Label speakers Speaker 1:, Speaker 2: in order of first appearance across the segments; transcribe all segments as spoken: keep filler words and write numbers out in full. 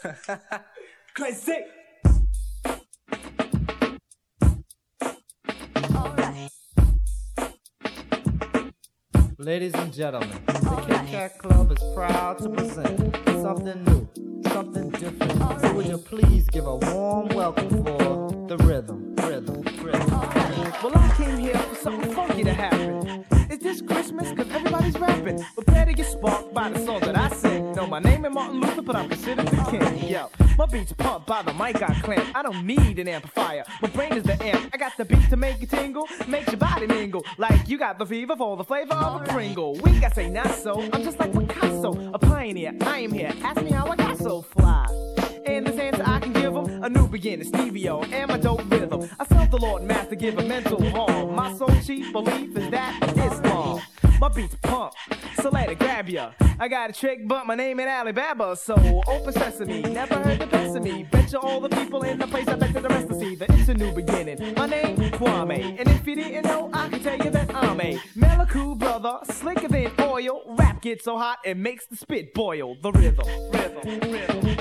Speaker 1: Crazy.
Speaker 2: Ladies and gentlemen, the Kit Kat Club is proud to present something new, something different. So would you please give a warm welcome for the rhythm, rhythm, rhythm.
Speaker 1: Well, I came here for something funky to happen. Is this Christmas? Cause everybody's rapping. Prepare to get sparked by the song that I sing. Know my name ain't Martin Luther, but I'm considered the king. Yo, my beats pumped by the mic I clamp. I don't need an amplifier. My brain is the amp. I got the beat to make you tingle, make your body mingle. Like you got the fever for the flavor of a Pringle. We got say not so. I'm just like Picasso, a pioneer. I am here. Ask me how I got so fly. And this answer I can give them, a new beginning, Stevio, and my dope rhythm. I serve the Lord Master, give a mental harm. My sole chief belief is that Islam. My beats pump, so let it grab ya. I got a trick, but my name ain't Alibaba. So open sesame, never heard the best of me. Bet you all the people in the place, I bet that the rest to see that it's a new beginning. My name, Kwame, and if you didn't know, I can tell you that I'm a Meliku brother, slicker than oil. Rap gets so hot, it makes the spit boil. The rhythm, rhythm, rhythm.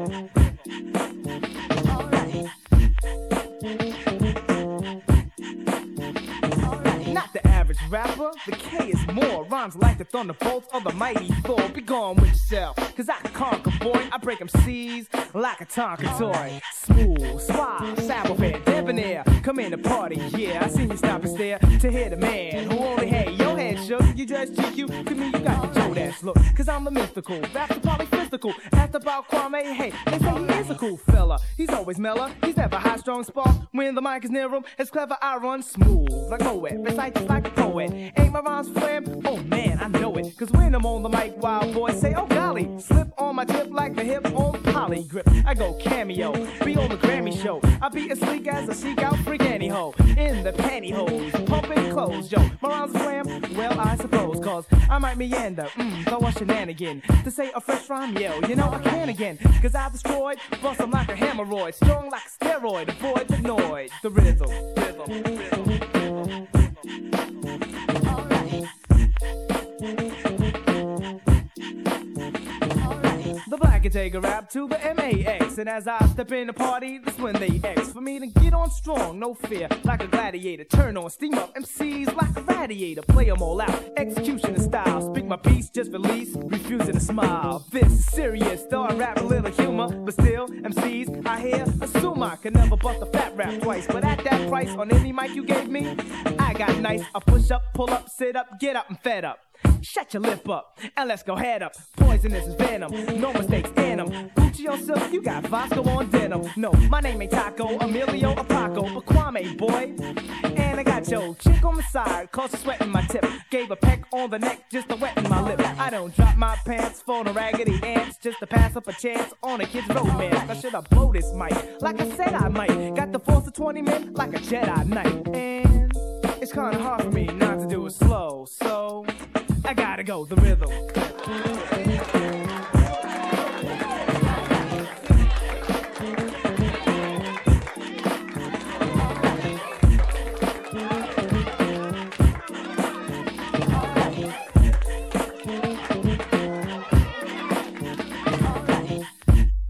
Speaker 1: Not the average rapper, the K is more. Rhymes like the thunderbolts of the mighty Thor. Be gone with yourself, cause I can conquer, boy. I break them C's like a Tonka toy. Smooth, suave, saboteur, debonair. Come in the party, yeah. I seen you stop and stare to hear the man who only had your head shook. You dress G Q, to me you got the Jodass look. Cause I'm a mystical, rap's a polyphysical. Asked about Kwame, hey, they say he is a cool fella. He's always mellow, he's never high, strong spark. When the mic is near him, it's clever, I run smooth like Moet. Recite just like a poet. Ain't my rhymes flam? Oh man, I know it. Cause when I'm on the mic, wild boys say, oh golly. Slip on my tip like the hip on poly grip. I go cameo, be on the Grammy show. I be as sleek as a seek out freak anyhow. In the pantyhose, pumping clothes, yo. My rhymes flam? Well, I suppose. Cause I might meander, mmm, throw a shenanigan. To say a fresh rhyme, yo, you know I can again. Cause I destroyed, bust them like a hemorrhoid. Strong like a steroid, avoid the noise. The rhythm, rhythm, rhythm, rhythm. The black can take a rap to the M A X. And as I step in the party, that's when they X. For me to get on strong, no fear, like a gladiator. Turn on, steam up, M Cs like a radiator. Play them all out, execution and style. Speak my piece, just release, refusing to smile. This is serious, though I rap a little humor. But still, M Cs, I hear, assume I can never bust a fat rap twice. But at that price, on any mic you gave me, I got nice. I push up, pull up, sit up, get up, and fed up. Shut your lip up, and let's go head up. Poisonous is venom, no mistakes in them. Gucci yourself, you got Vasco on denim. No, my name ain't Taco, Emilio, or Paco, but Kwame, boy. And I got your chick on the side, cause she's sweating my tip. Gave a peck on the neck just to wet my lip. I don't drop my pants for no raggedy ants, just to pass up a chance on a kid's romance. I should have blow this mic, like I said I might. Got the force of twenty men, like a Jedi Knight. And it's kinda hard for me not to do it slow, so I gotta go, the rhythm.